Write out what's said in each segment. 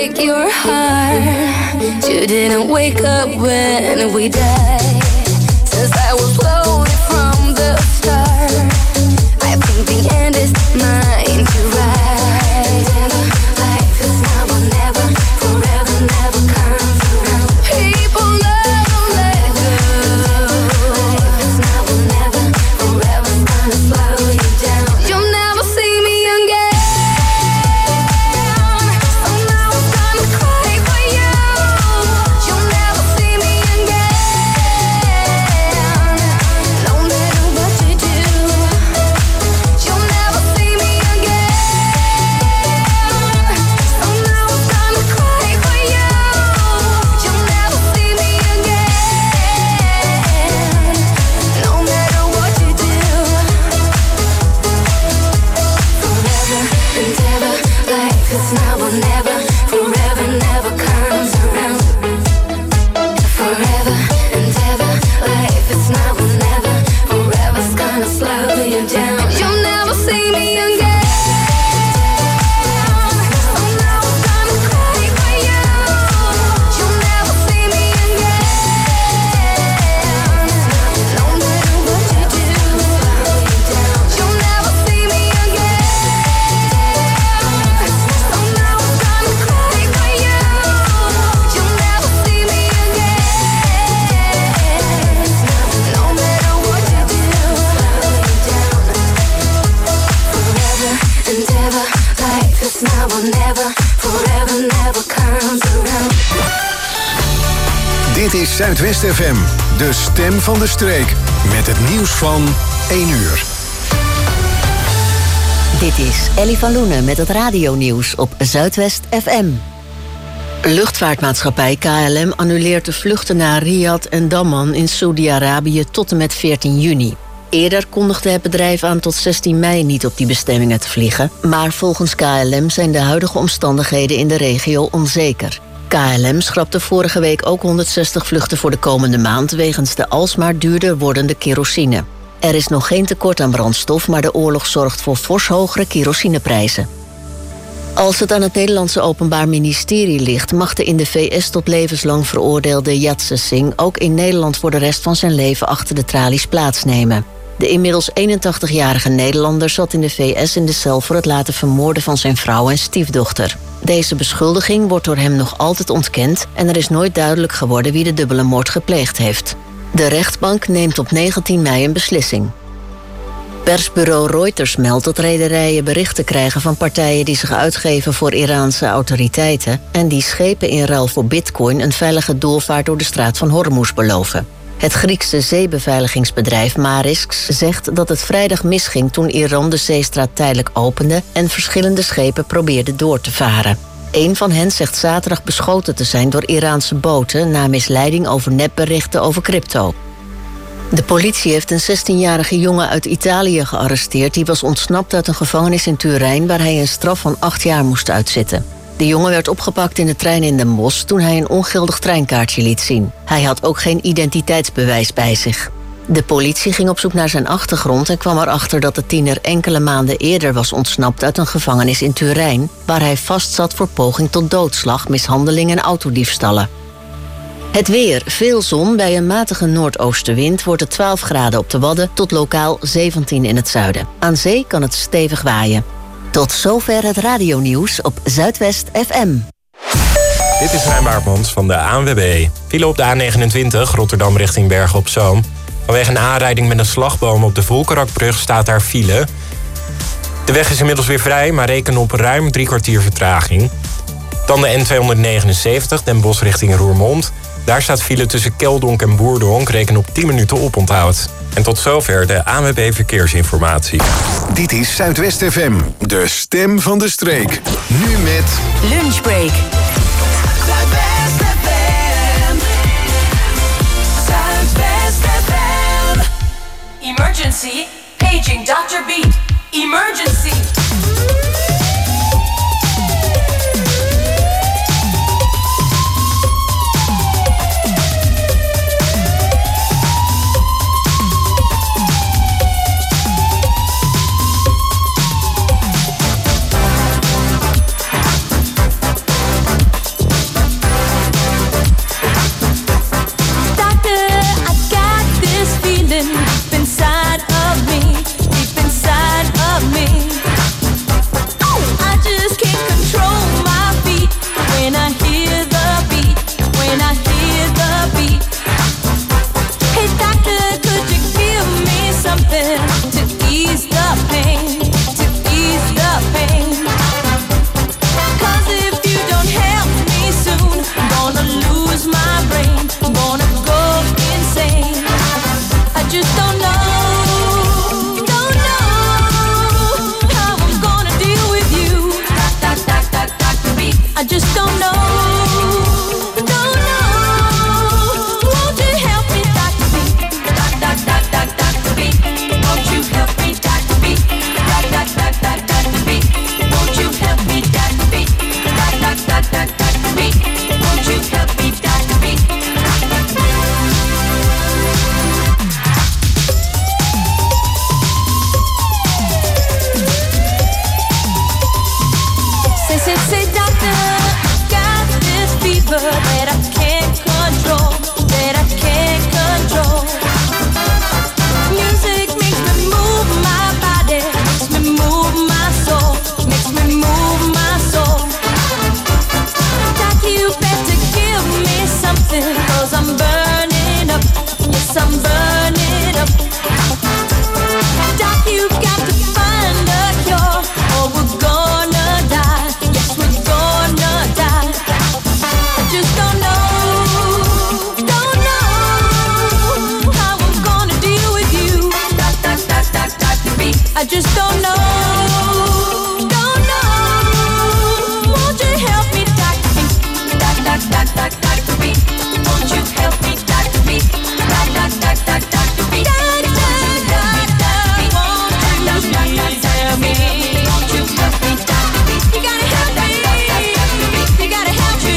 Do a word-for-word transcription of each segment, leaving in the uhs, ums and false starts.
break your heart. You didn't wake up when we died. Since I was lonely from the start, I think the end is mine to ride. Life is now or never, forever never comes around. People never let go. Life is now or never, forever's gonna slow you down. You'll never see me again. So now I'm gonna cry for you. You'll never see me again. No matter what you do, you'll never see me again. So now I'm gonna cry for you. You'll never see me again. No matter what you do. Forever and ever, life is now or never. Forever never comes around. Forever and ever, life is now or never. Forever's gonna slow you down. You'll never see me again. So now I'm gonna cry for you. You'll never see me again. No matter what you do, you'll never see me again. So now I'm gonna cry for you. You'll never see me again. No matter what you do, forever and ever, life is now or never. Forever never comes around. Dit is Zuidwest F M, de stem van de streek. Met het nieuws van één uur. Dit is Ellie van Loenen met het radionieuws op Zuidwest F M. Luchtvaartmaatschappij K L M annuleert de vluchten naar Riyadh en Dammam in Saudi-Arabië tot en met veertien juni. Eerder kondigde het bedrijf aan tot zestien mei niet op die bestemmingen te vliegen, maar volgens K L M zijn de huidige omstandigheden in de regio onzeker. K L M schrapte vorige week ook honderdzestig vluchten voor de komende maand wegens de alsmaar duurder wordende kerosine. Er is nog geen tekort aan brandstof, maar de oorlog zorgt voor fors hogere kerosineprijzen. Als het aan het Nederlandse Openbaar Ministerie ligt, mag de in de V S tot levenslang veroordeelde Yatse Singh ook in Nederland voor de rest van zijn leven achter de tralies plaatsnemen. De inmiddels eenentachtigjarige Nederlander zat in de V S in de cel voor het laten vermoorden van zijn vrouw en stiefdochter. Deze beschuldiging wordt door hem nog altijd ontkend en er is nooit duidelijk geworden wie de dubbele moord gepleegd heeft. De rechtbank neemt op negentien mei een beslissing. Persbureau Reuters meldt dat rederijen berichten krijgen van partijen die zich uitgeven voor Iraanse autoriteiten en die schepen in ruil voor bitcoin een veilige doorvaart door de straat van Hormuz beloven. Het Griekse zeebeveiligingsbedrijf Marisks zegt dat het vrijdag misging toen Iran de zeestraat tijdelijk opende en verschillende schepen probeerden door te varen. Een van hen zegt zaterdag beschoten te zijn door Iraanse boten na misleiding over nepberichten over crypto. De politie heeft een zestienjarige jongen uit Italië gearresteerd die was ontsnapt uit een gevangenis in Turijn waar hij een straf van acht jaar moest uitzitten. De jongen werd opgepakt in de trein in Den Bosch toen hij een ongeldig treinkaartje liet zien. Hij had ook geen identiteitsbewijs bij zich. De politie ging op zoek naar zijn achtergrond en kwam erachter dat de tiener enkele maanden eerder was ontsnapt uit een gevangenis in Turijn, waar hij vastzat voor poging tot doodslag, mishandeling en autodiefstallen. Het weer. Veel zon. Bij een matige noordoostenwind wordt het twaalf graden op de Wadden tot lokaal zeventien in het zuiden. Aan zee kan het stevig waaien. Tot zover het radionieuws op Zuidwest F M. Dit is Rijn Baartmans van de A N W B. File op de A negenentwintig, Rotterdam richting Bergen op Zoom. Vanwege een aanrijding met een slagboom op de Volkerakbrug staat daar file. De weg is inmiddels weer vrij, maar reken op ruim drie kwartier vertraging. Dan de N tweehonderdnegenenzeventig, Den Bosch richting Roermond. Daar staat file tussen Keldonk en Boerdonk, reken op tien minuten oponthoud. En tot zover de A N W B Verkeersinformatie. Dit is Zuidwest F M, de stem van de streek. Nu met Lunchbreak. Zuidwest F M. Zuidwest F M. Emergency, paging doctor Beat. Emergency. I just don't know, don't know. Won't you help me, Doctor B? Doc, doc, doc, doc, Doctor B. Won't you help me, Doctor B? Doc, doc, doc, doc, Doctor B. Doc, doc, doc, doc, won't you please help me? Won't you help me, Doctor B? You gotta help me. You gotta help me.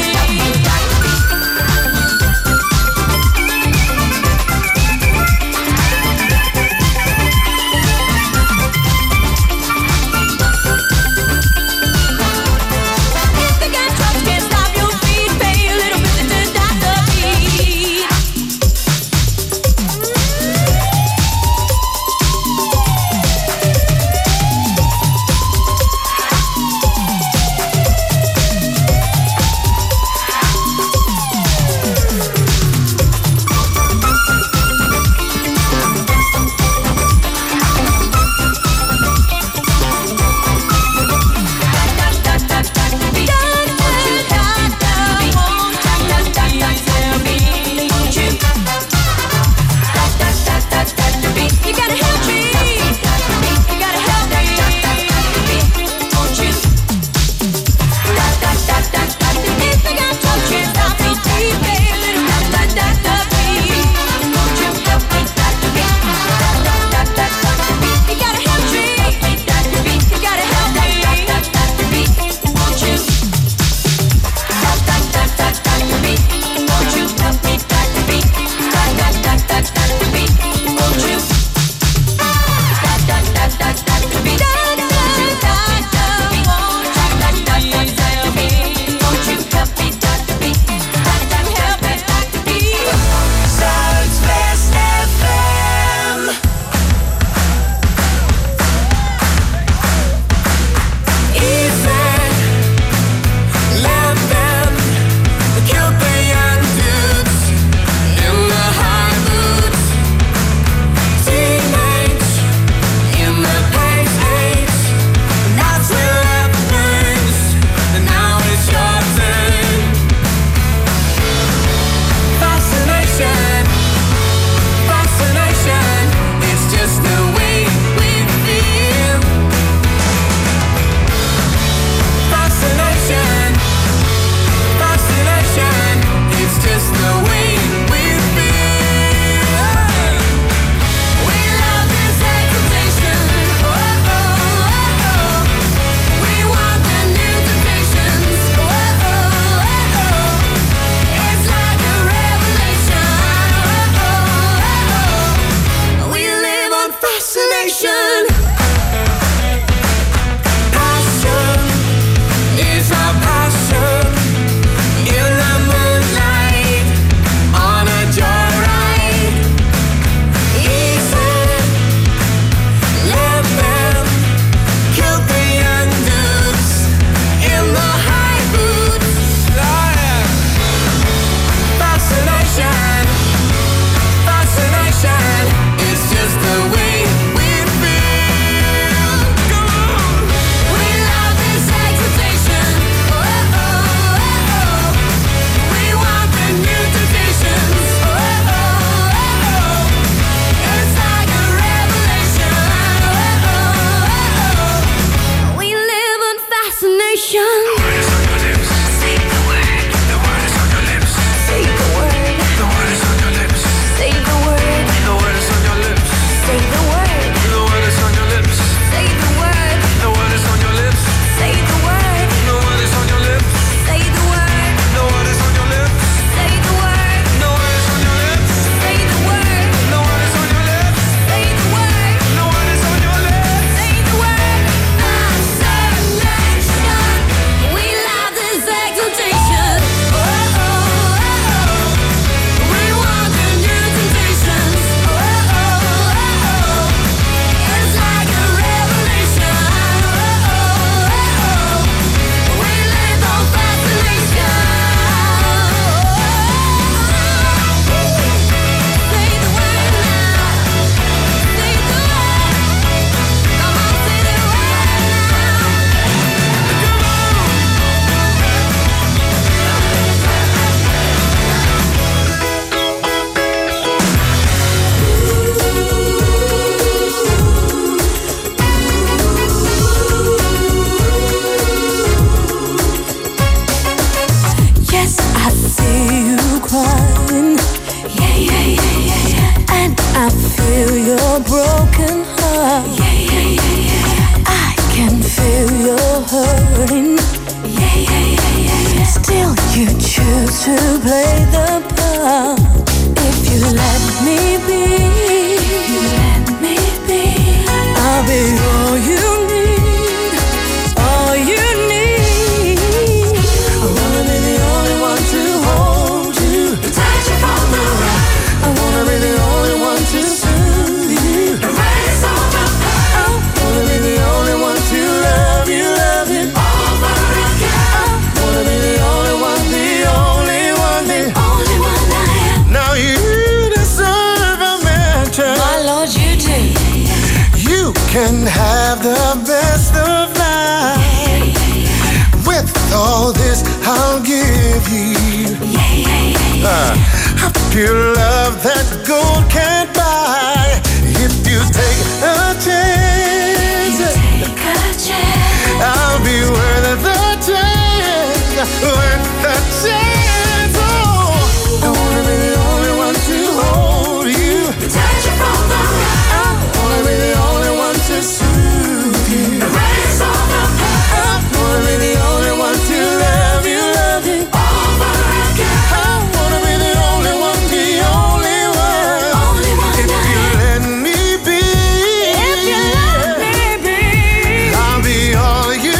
feel your broken heart. Yeah, yeah, yeah, yeah. I can feel your hurting. Yeah, yeah, yeah, yeah, yeah. Still you choose to play the part. If you let me be, if you let me be, I'll be all you need, all you need. I wanna be the only one to hold you, touch you from the right. I wanna be the only one to soothe you, erase all the pain. I wanna be the only one to love you, love you over again. I wanna be the only one, the only one, the only one I am. Now you deserve a mansion, my Lord, you do. You can have the best of life. With all this I'll give you, uh, a pure love that gold can't buy. If you take a chance, take a chance, I'll be worth the chance, worth the chance. Oh, I wanna be the only one to hold you, touch you from the right. I wanna be the only one to soothe you, erase all the pain. I wanna be the only one to love you, love you over again. I wanna be the only one, the only one, only one. If you let me be, if you let me be, I'll be all you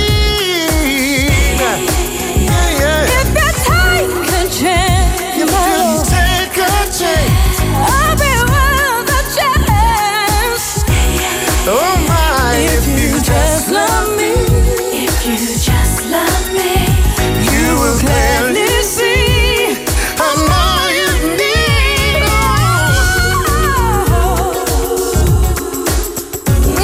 need. Yeah, yeah. If you take a chance, if you take a chance, I'll be worth a chance. Oh my, if you just love me, if you just love me, you will clearly see I'm all you need. Oh,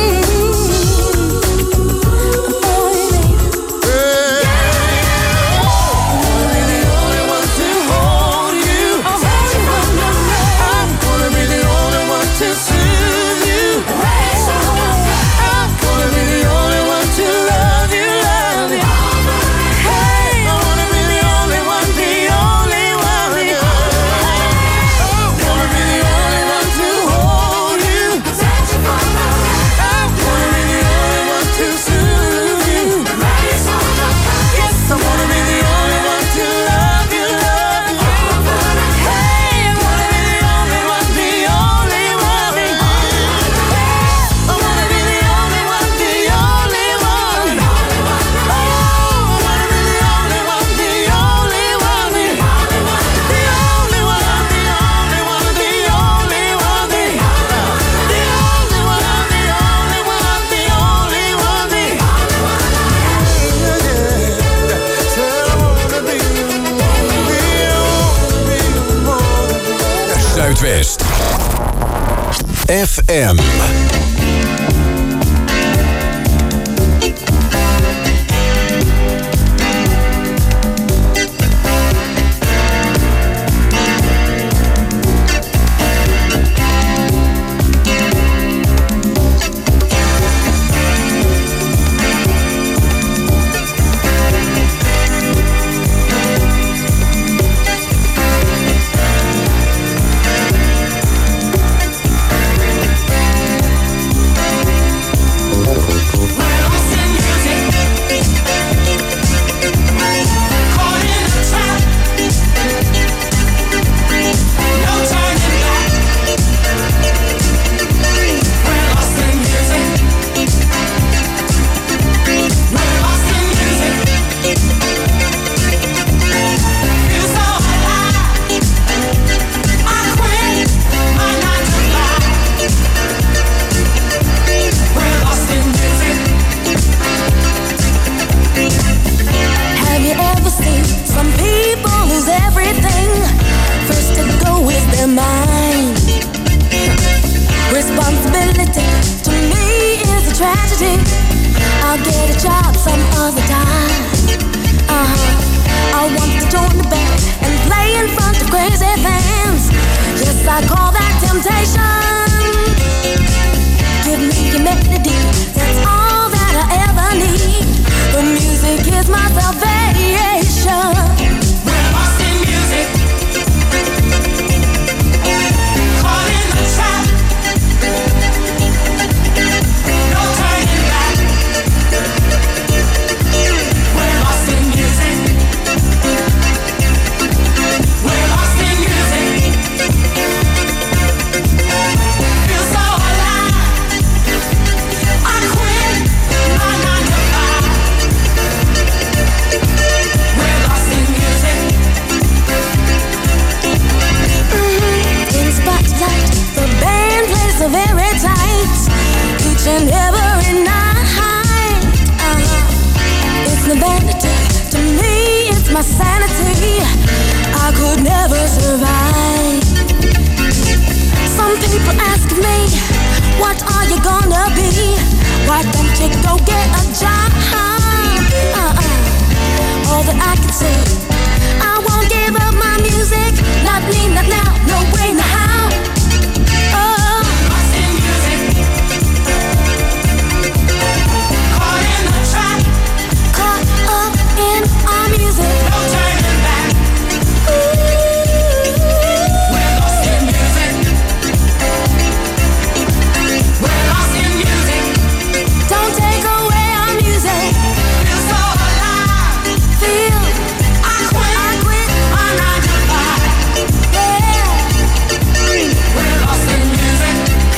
mm-hmm. All you need. Yeah. I wanna be the only one to hold you, touch you from the right. I wanna be the only one to soothe you, erase all the pain. I wanna be the only one to love you, love you. Hey, I wanna be the only one, the only one. I wanna be the only one to hold you, touch you from the right. I wanna be the only one to soothe you, erase all the pain. Yes, I wanna be the only one to love you, love you. Hey, I wanna be the only one, the only one. I wanna be the only one, the only one. Oh, I wanna be the only one, the only one. The only one, the only one, the only one, the only one. The only one, the only one, the only one. Zuidwest F M. I call that temptation. Give me your melody, that's all that I ever need. The music is my salvation. We're lost in music, caught in the trap. Why don't you go get a job? Uh-uh. All that I can say, I won't give up my music. Not me, not now, no way, no how. Oh, lost in music, caught in the trap, caught up in our music. No turning back. Ooh, we're lost in music. We're lost in music. Don't take away our music. Feel so alive. Feel I quit. I quit my nine to five. Yeah. We're lost in music.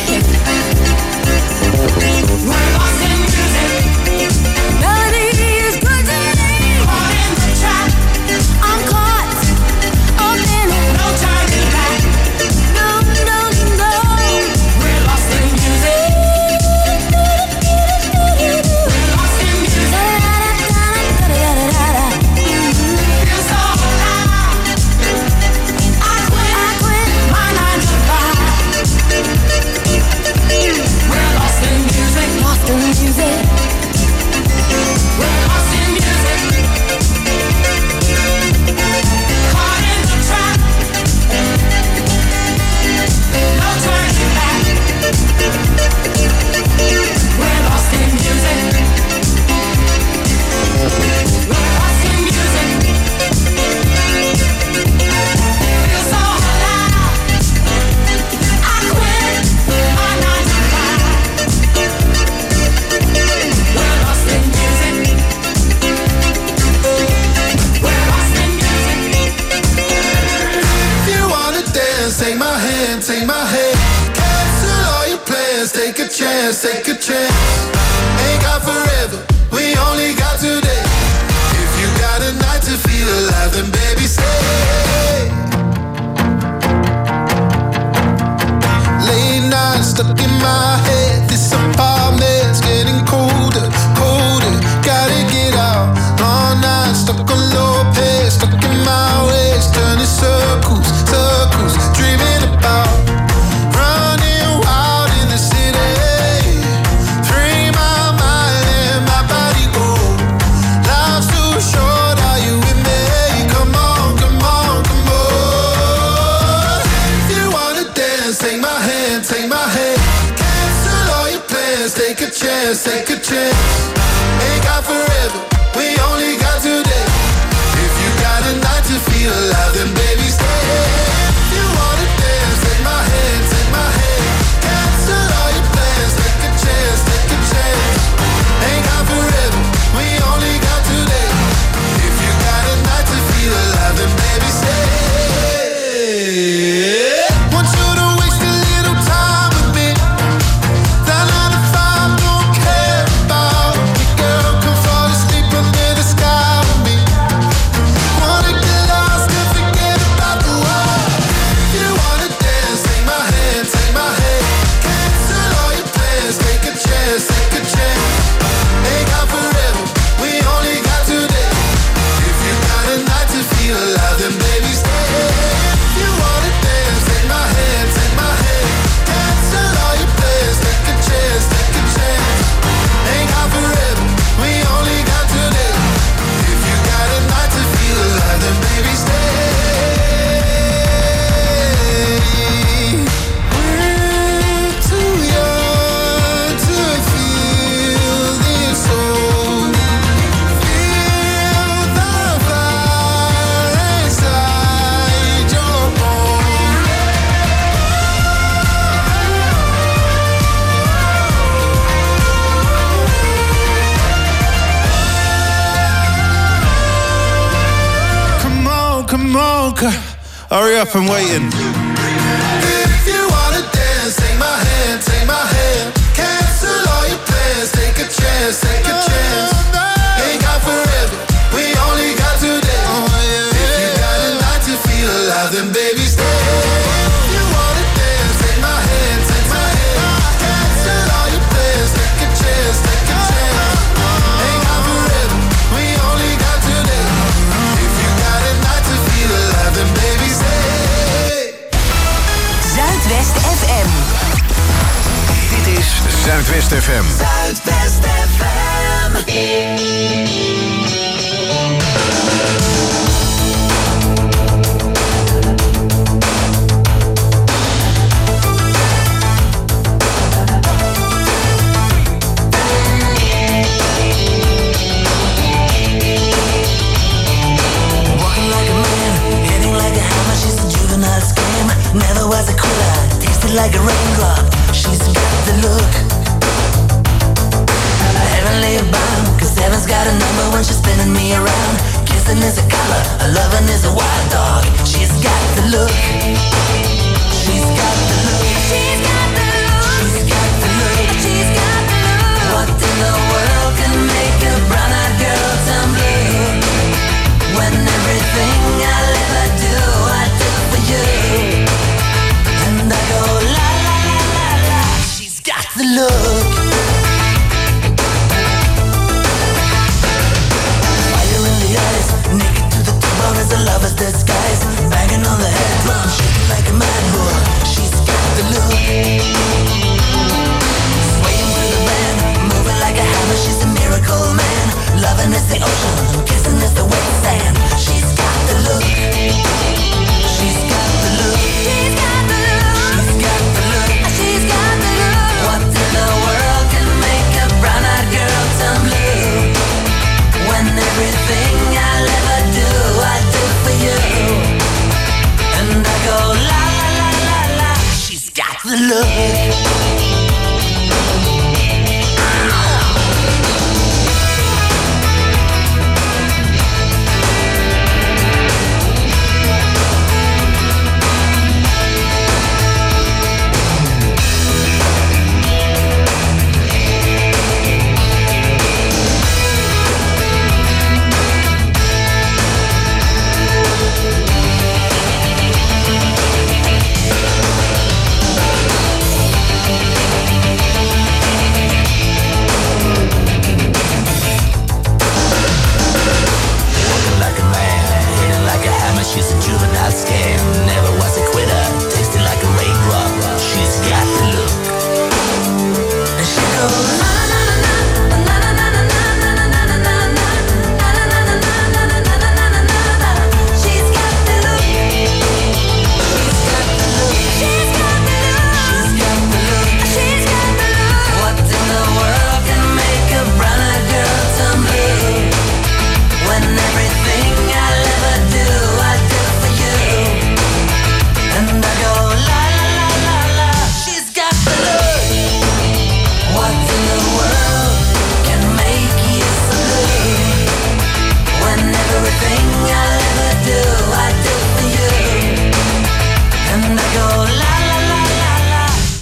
We're lost in music. Melody is good to me. Caught in the trap. I'm caught up in it. No turning back. No, no, no. We're lost in music. We're lost in music. Feel so alive. I quit. I quit my nine to five. We're lost in music. Lost in music. We're lost in music. Caught in the trap. No turning back. We're lost in music. We're lost in music. Feel so alive. I quit my nine to five. We're lost in music. We're lost in music. If you wanna dance, take my hand, take my hand. Cancel all your plans, take a chance, take a chance. Ain't got forever, we only got today. If you got a night to feel alive, then baby stay. Late night stuck in my head. This apartment's getting colder, colder. Gotta get out. Long night stuck on low pace, stuck in my ways, turning circles, circles, dreaming about running wild in the city. Free my mind and my body go. Life's too short, are you with me? Come on, come on, come on. If you wanna dance, take my hand, take my hand. Cancel all your plans, take a chance, take a chance. Ain't got forever, we only got today. If you got a night to feel alive, then baby stay. If you wanna dance, take my hand, take my hand. Cancel all your plans, take a chance, take a chance. Ain't got forever, we only got today. If you got a night to feel alive, then baby stay. Want you to waste a little time with me. That nine to five don't care about me, girl. Come fall asleep under the sky with me. Wanna get lost and forget about the world. If you wanna dance, take my hand, take my hand. Cancel all your plans, take a chance, take a chance. Ain't got forever, we only got today. If you got a night to feel alive, then baby stay. If you wanna dance, take my hand, take my hand. Cancel all your plans, take a chance, take a chance. Ain't got forever, we only got today. If you got a night to feel alive, then baby stay. We're too young to feel this old. Feel the fire inside your bones. Come on, come on, c- hurry up, I'm waiting. If you wanna dance, take my hand, take my hand. Cancel all your plans, take a chance, take a chance. Ain't got forever, we only got today. If you got a night to feel alive, then baby stay. If you wanna dance, take my hand, take my hand. Cancel all your plans, take a chance, take a chance. Ain't got forever, we only got today. If you got a night to feel alive, then baby stay. Zuidwest F M. Dit is Zuidwest F M. Zuidwest F M. Never was a quitter, tasted like a raindrop. She's got the look. Heavenly bound, cause heaven's got a number when she's spinning me around. Kissing is a color, a loving is a wild dog. She's got the look. She's got the look. She's got the look. She's got the look. She's got the look. What in the world can make a brown-eyed girl turn blue? When everything I'll ever do, I do for you. And I go la la la la la. She's got the look. Fire in the eyes, naked to the bone as a lover's disguise. Banging on the head drum, shaking like a mad bull. She's got the look. Swaying through the band, moving like a hammer. She's a miracle man. Loving is the ocean, kissing is the wet sand. She's got the look. She's got the look. She's got the look. She's got the look. She's got the look. What in the world can make a brown-eyed girl turn blue? When everything I'll ever do, I do for you. And I go la la la la la. She's got the look. She's a juvenile scam, never was a quitter, tasted like a raindrop. She's got the look. And she goes na na na na na na na na na na na na na. She's got the look. She's got the look. She's got the look. She's got the look. She's got the look. What in the world can make a brown-eyed girl turn blue? When everything I'll ever do, I do for you. And I go la la la la la. She's got the look. What in the world can make you so blue? When everything I'll ever do, I do for you. And I go la la la la la.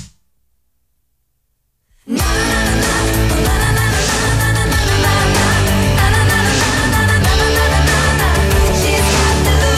Na na na na na na na na na na na na. She's got the look.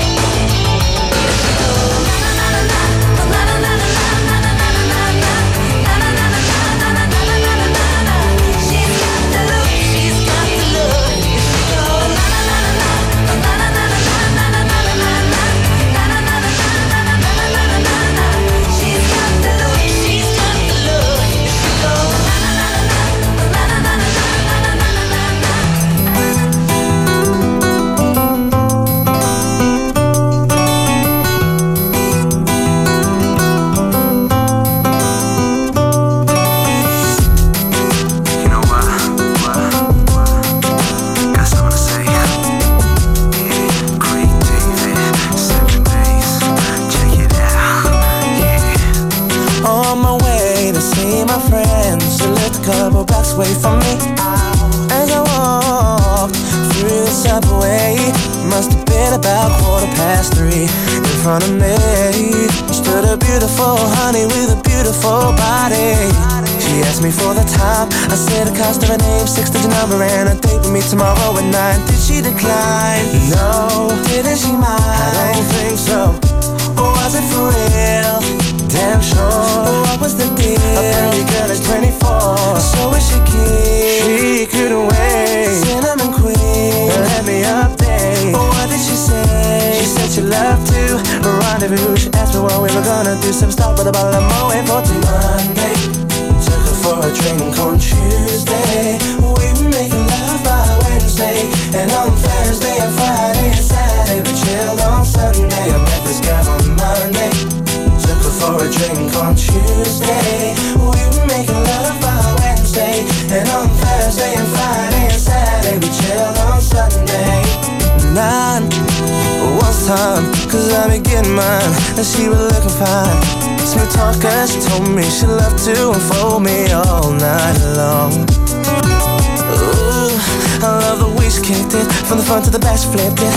Away from me as I walked through the subway. Must have been about quarter past three. In front of me stood a beautiful honey with a beautiful body. She asked me for the time. I said the cost of her name, six-digit number, and a date with me tomorrow at nine. Did she decline? No. Didn't she mind? I don't think so. Or was it for real? Damn sure. What was the deal? Apparently girl is twenty-four, so is she keen? She couldn't wait. Cinnamon queen, let me update. What did she say? She said she loved to rendezvous. She asked me what we were gonna do. Some stop with a bottle of Moët for Monday. for a drink on Tuesday. We were making love by Wednesday. And on Thursday and Friday and Saturday we chilled on Sunday. I met this guy on Monday. Took her for a drink on Tuesday. We were making love by Wednesday. And on Thursday and Friday and Saturday we chilled on Sunday. Nine was time, cause I be getting mine. And she was looking fine. Smooth talker, she told me she loved to unfold me all night long. Ooh, I love the way she kicked it. From the front to the back she flipped it.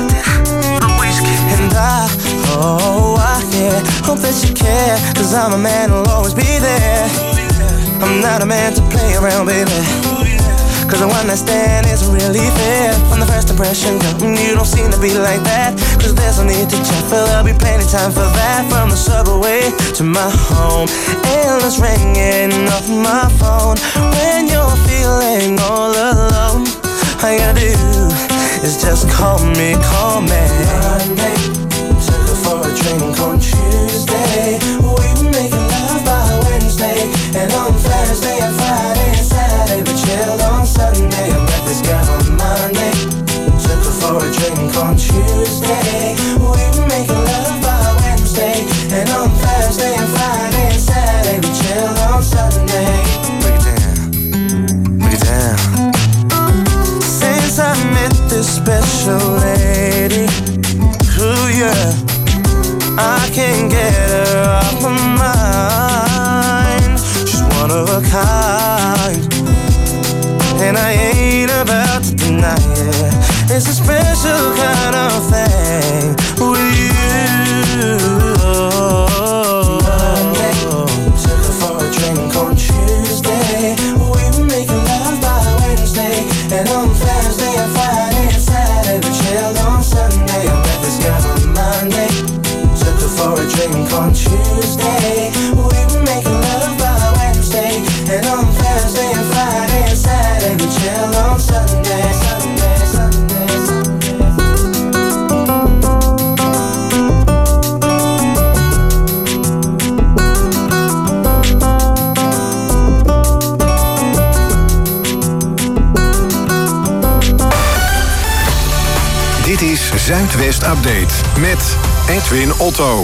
And I, oh, I, yeah, hope that you care. Cause I'm a man who'll always be there. I'm not a man to play around, baby. Cause the one night stand isn't really fair. From the first impression, girl, you don't seem to be like that. Cause there's no need to check, but there'll be plenty time for that. From the subway to my home, endless ringing off my phone. When you're feeling all alone, all you gotta do is just call me, call me. Monday, took her for a drink on Tuesday. We were making love by Wednesday. And on Thursday and Friday and Saturday we chilled on Sunday. I met this guy on Monday. Took her for a drink on Tuesday. We were making love by Wednesday. And on Thursday and Friday and Saturday we chilled on Sunday. Break it down, break it down. Since I met this special lady, ooh yeah, I can't get her off my mind. She's one of a kind, and I ain't about to deny it. It's a special kind of thing with you. Monday, took her for a drink on Tuesday. We were making love by Wednesday. And on Thursday and Friday and Saturday we chilled on Sunday. I met this guy on Monday. Took her for a drink on Tuesday. We were making love by Wednesday. And on Thursday and Friday and Saturday we chilled on Sunday. Sunday, Sunday, Sunday. Dit is Zuidwest Update met Edwin Otto.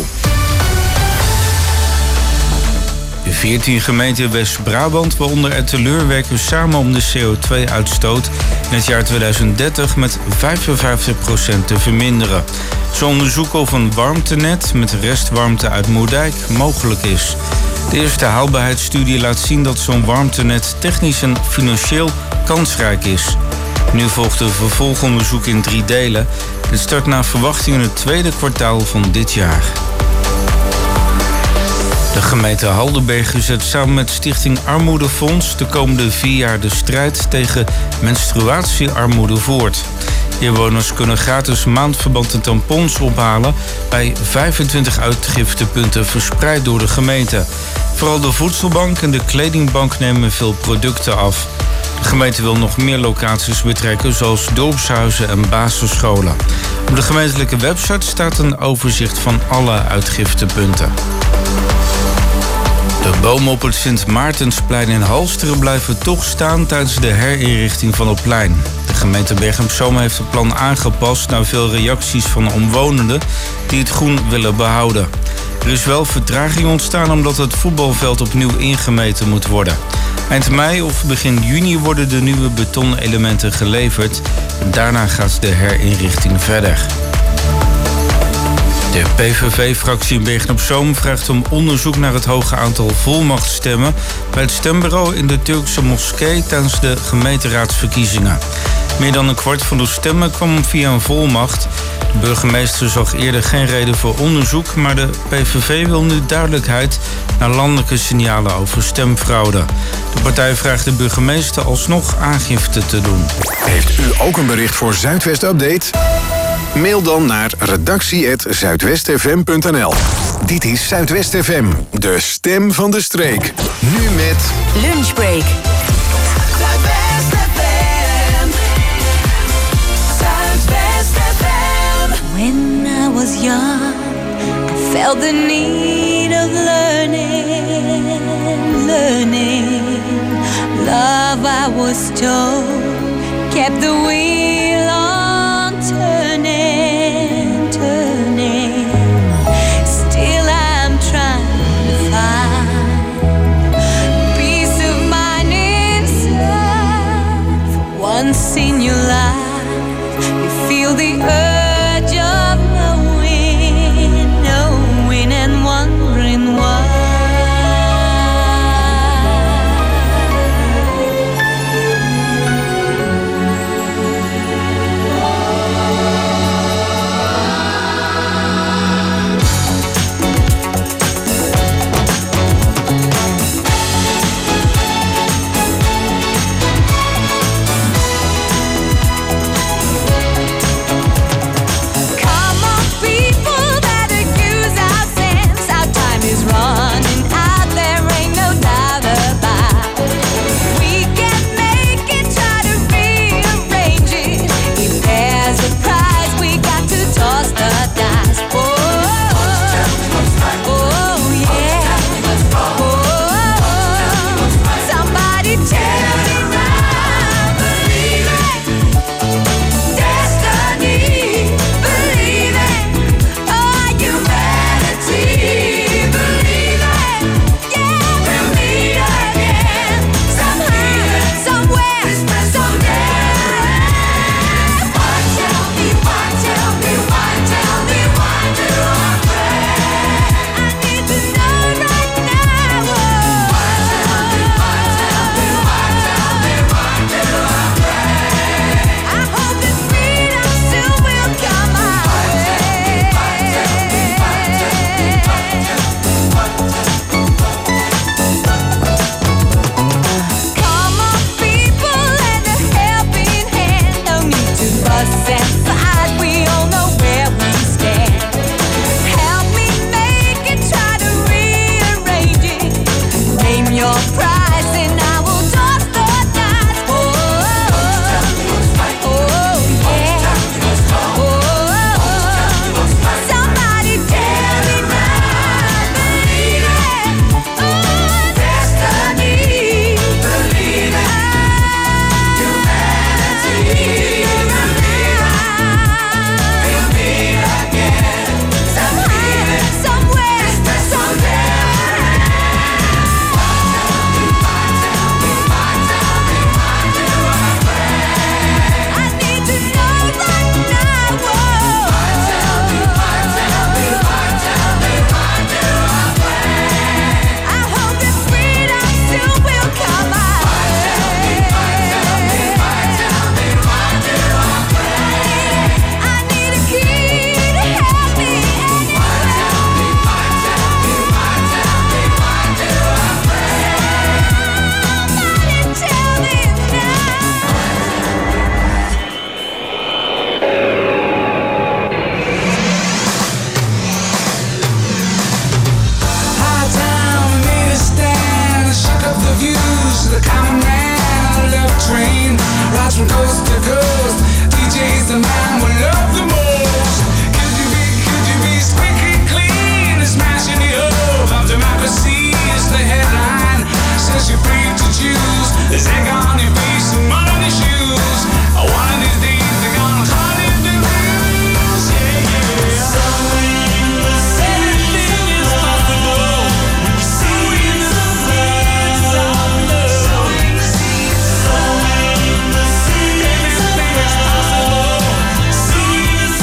De veertien gemeenten West-Brabant, waaronder Etteleur, werken samen om de C O twee uitstoot in het jaar tweeduizend dertig met vijfenvijftig procent te verminderen. Ze onderzoeken of een warmtenet met restwarmte uit Moerdijk mogelijk is. De eerste haalbaarheidsstudie laat zien dat zo'n warmtenet technisch en financieel kansrijk is. Nu volgt een vervolgonderzoek in drie delen. Dit start naar verwachting in het tweede kwartaal van dit jaar. De gemeente Haldenbergen zet samen met Stichting Armoedefonds de komende vier jaar de strijd tegen menstruatiearmoede voort. Inwoners kunnen gratis maandverband en tampons ophalen bij vijfentwintig uitgiftepunten verspreid door de gemeente. Vooral de voedselbank en de kledingbank nemen veel producten af. De gemeente wil nog meer locaties betrekken, zoals dorpshuizen en basisscholen. Op de gemeentelijke website staat een overzicht van alle uitgiftepunten. De bomen op het Sint Maartensplein in Halsteren blijven toch staan tijdens de herinrichting van het plein. De gemeente Bergen op Zoom heeft het plan aangepast naar veel reacties van omwonenden die het groen willen behouden. Er is wel vertraging ontstaan omdat het voetbalveld opnieuw ingemeten moet worden. Eind mei of begin juni worden de nieuwe betonelementen geleverd. Daarna gaat de herinrichting verder. De P V V-fractie in Bergen op Zoom vraagt om onderzoek naar het hoge aantal volmachtstemmen bij het stembureau in de Turkse moskee tijdens de gemeenteraadsverkiezingen. Meer dan een kwart van de stemmen kwam via een volmacht. De burgemeester zag eerder geen reden voor onderzoek, maar de P V V wil nu duidelijkheid naar landelijke signalen over stemfraude. De partij vraagt de burgemeester alsnog aangifte te doen. Heeft u ook een bericht voor Zuidwest Update? Mail dan naar redactie at zuidwestfm punt n l. Dit is Zuidwest F M, de stem van de streek. Nu met Lunchbreak. Zuidwest F M. Zuidwest F M. When I was young, I felt the need of learning, learning. was told kept the wheel on turning, turning. Still I'm trying to find peace of mind inside. For once in your life, you feel the urge of knowing, knowing and wondering why. See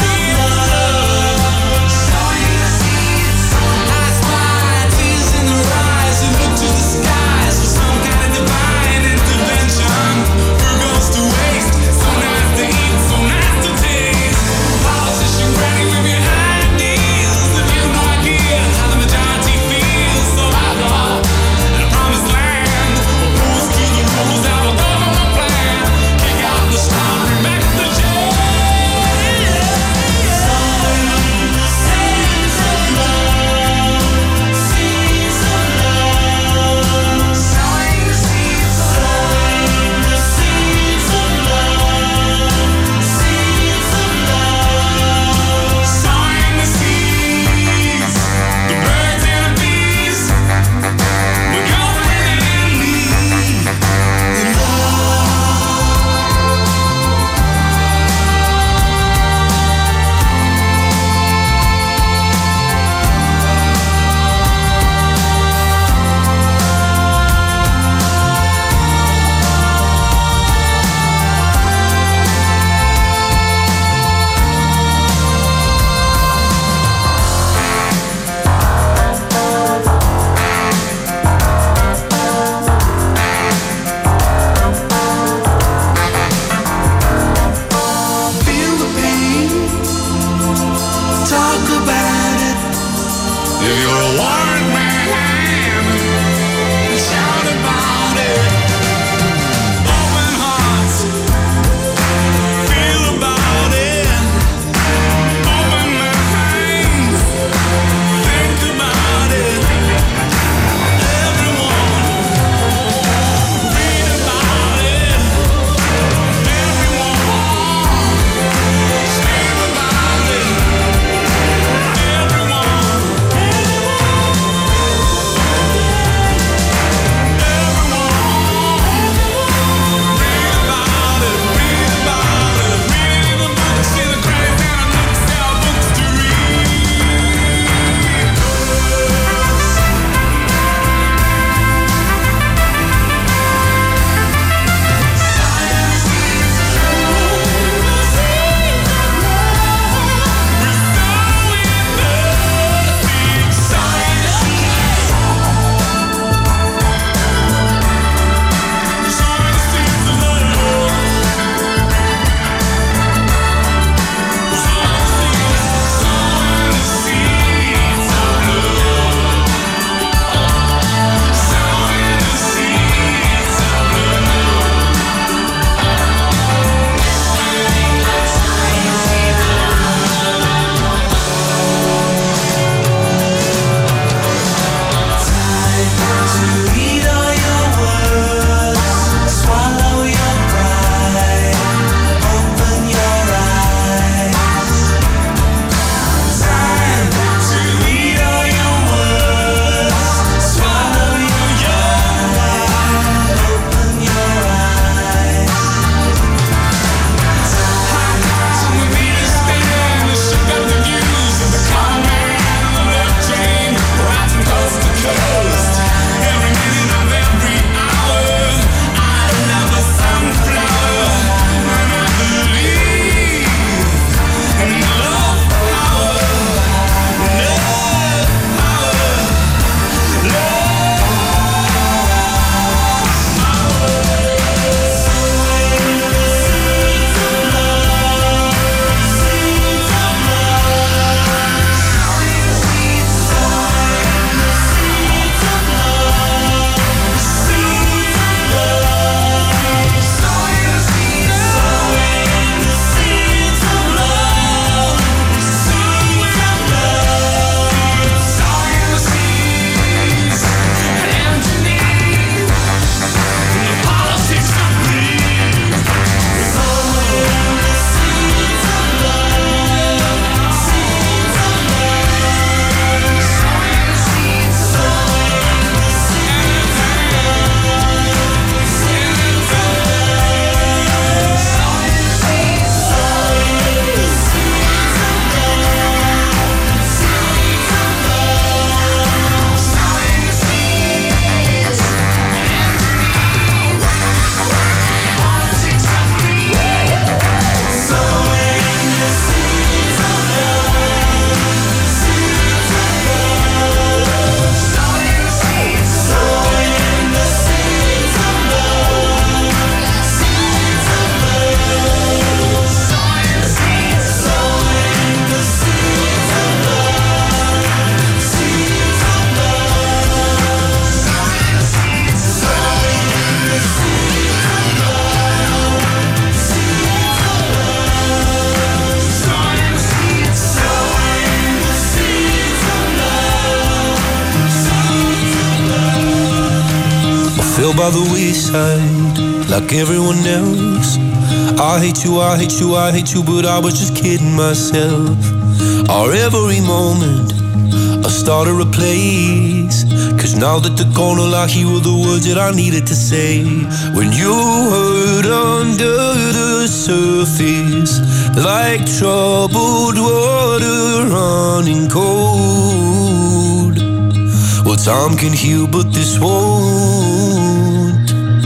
fell by the wayside like everyone else. I hate you, I hate you, I hate you, but I was just kidding myself. Our every moment I started a place, cause now that they're gone, all I hear were the words that I needed to say. When you hurt under the surface, like troubled water running cold. Well, time can heal, but this won't.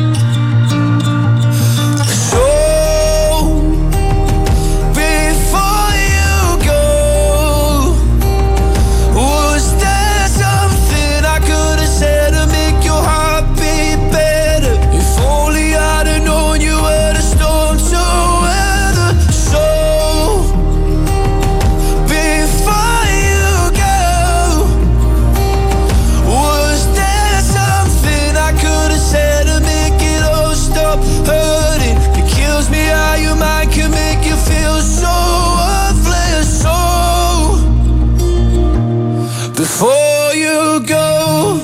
Before you go,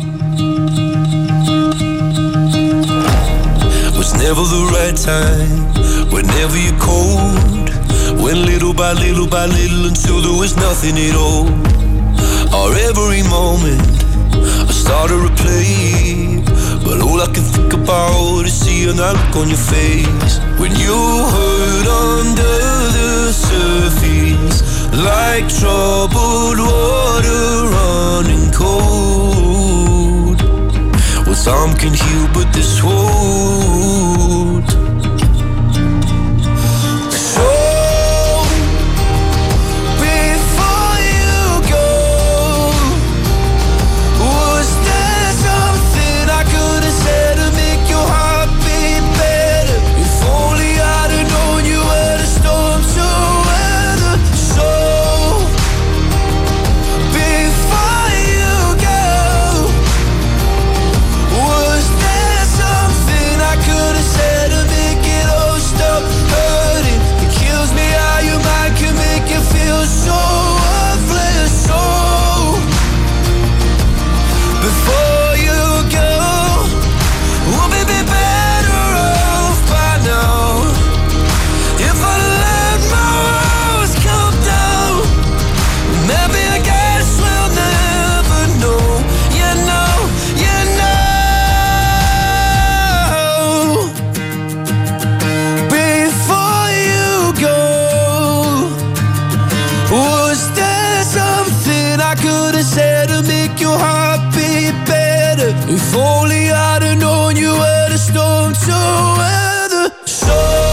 was never the right time, whenever you're cold. Went little by little by little until there was nothing at all. Our every moment I started to play, but all I can think about is seeing that look on your face. When you hurt under the surface, like troubled water running cold. Well, some can heal, but this won't. So, before you go, was there something I could have said to make your heart beat better? If only I'd have known you were the storm to weather. So if only I'd have known you were the storm to weather. So,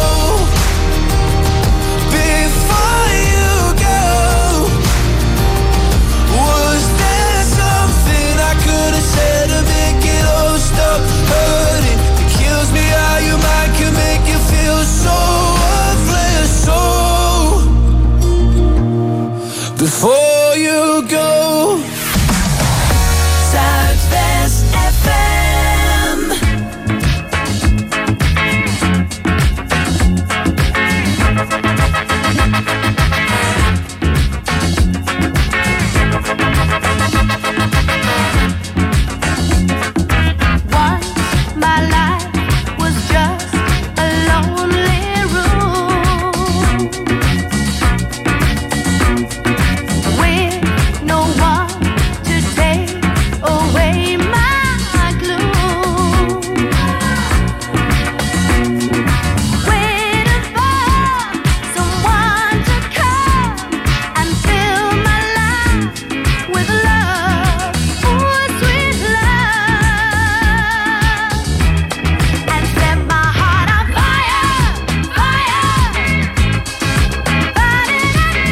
before you go, was there something I could have said to make it all stop hurting? It kills me how your mind can make you feel so worthless. So, before you go, Zuidwest F M.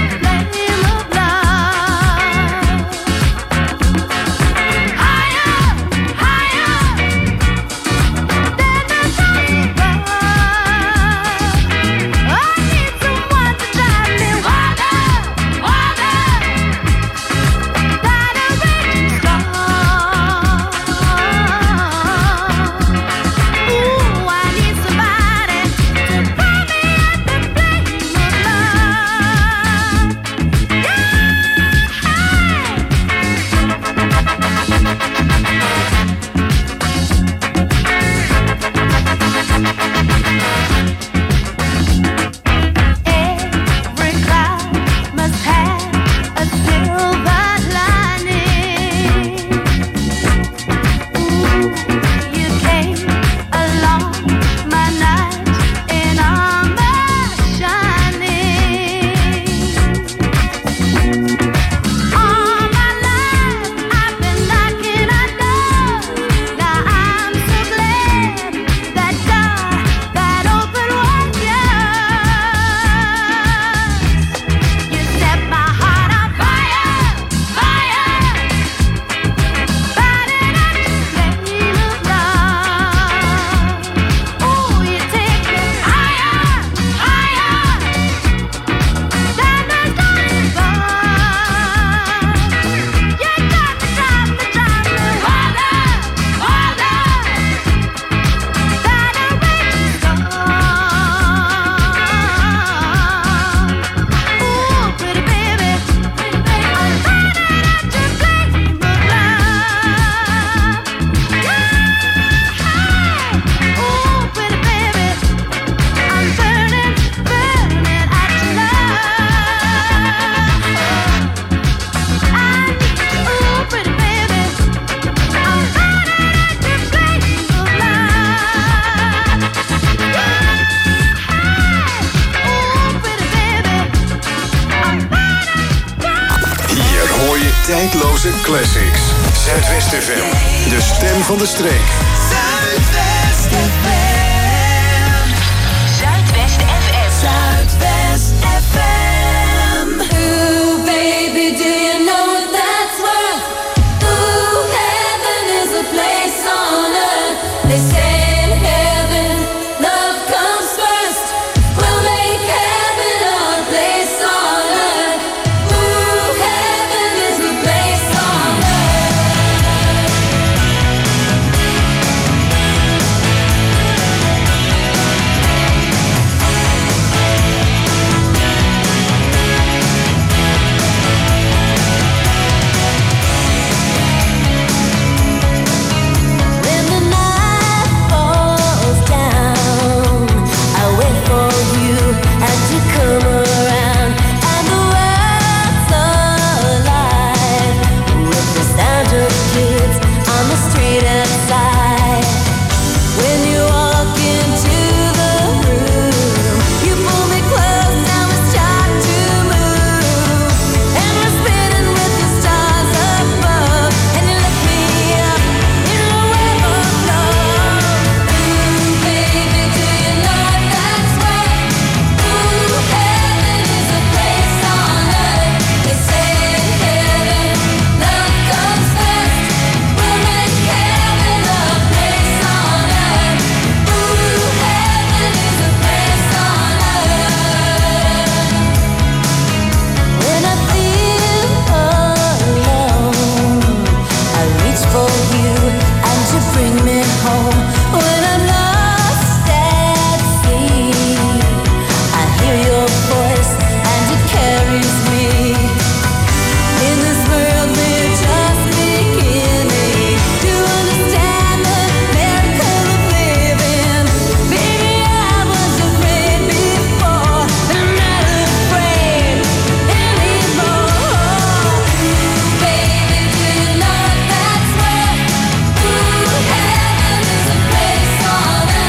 Higher tijdloze classics. Zuidwest F M, de stem van de streek. Zuidwest F M. Zuidwest F M. Zuidwest F M. Ooh, baby, do you know what that's worth? Ooh, heaven is a place on earth. They say in heaven, love comes first. We'll make heaven our place on earth. Ooh, heaven is a place on earth. When the night falls down, I wait for you and you come around, and the world's alive with the sound of kids on the street outside. When you walk into the room, you pull me close and we start to move, and we're spinning with the stars above, and you lift me up in a web of love. Ooh, baby, do you know what that's worth? Ooh, heaven is a place on earth. They say in heaven, love comes first. We'll make heaven a place on earth. Ooh, heaven is a place on earth. When I feel alone, I reach for you and you bring me home. When I'm lost at sea, I hear your voice and it carries me. In this world we're just beginning to understand the miracle of living. Baby, I was afraid before, but I'm not afraid anymore. Baby, do you know what that's worth? Ooh, heaven is a place on earth.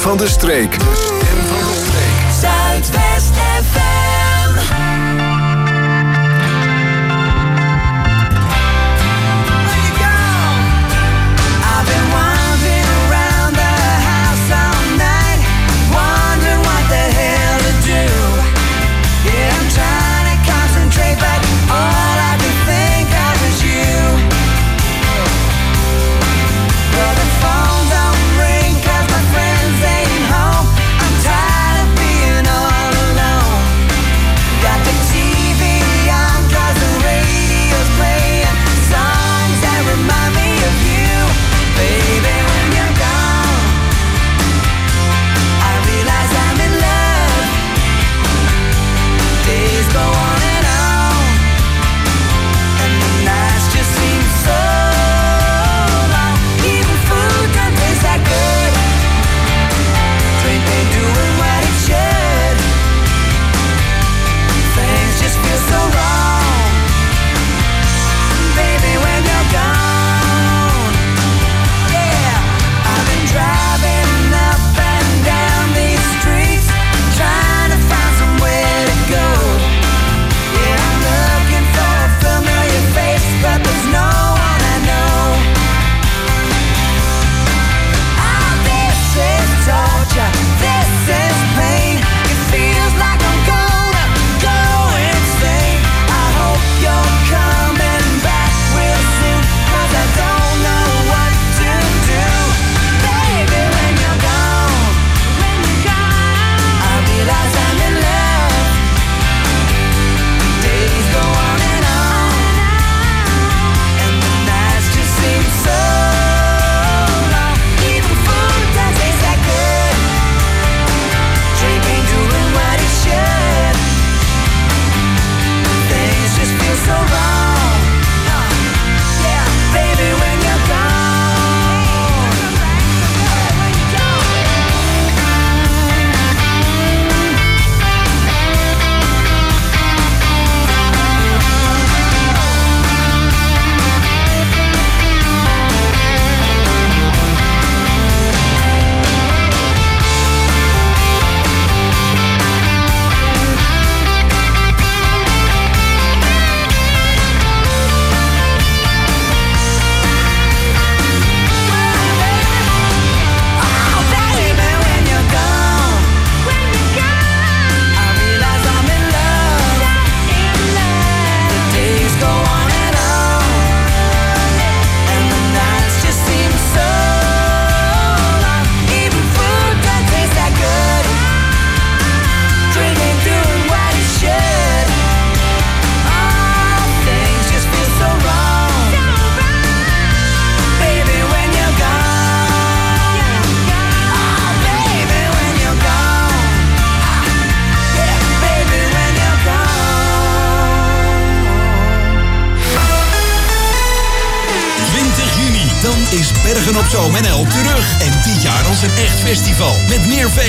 van de streek. De stem van de streek. Zuidwest F M. I've been wandering around the house all night, wondering what the hell to do. Yeah, I'm trying to concentrate, but all I can think of is you. Well, the phone don't ring 'cause my friends ain't home. I'm tired of being all alone. Got the T V on 'cause the radio's playing songs that remind me of you. Baby, when you're gone, I realize I'm in love. Days go on and on, and the nights just seem so long. Even food don't taste that good. Drink ain't doing what it should. Things just feel so wrong. Baby, when you're gone, yeah. I've been driving up and down these streets, trying to find somewhere to go. Yeah, I'm looking for a familiar face, but there's no one I know. Ah, this is torture, this is pain. It feels like I'm gonna go insane. I hope you're coming back real soon, 'cause I don't know what to do. Baby, when you're gone, when you're gone, I realize I'm in love. Days go on and on, and the nights just seem so long. Even food don't taste that good. Drink ain't doing what it should. Things just feel so wrong. Uh, yeah, baby, when you're gone. When you're gone. Oh, baby, when you're gone, when you're gone, I realize I'm in love. In love. The days go on and on, and the nights just seem so long. Even food don't taste that good. Drink ain't doing what it should. Oh, things just feel so wrong. Baby, when you're gone. Oh, baby, when you're gone. Yeah, baby, when you're gone. twintig juni, dan is Bergen op Zoom N L terug. En dit jaar als een echt festival. Met meer feesten.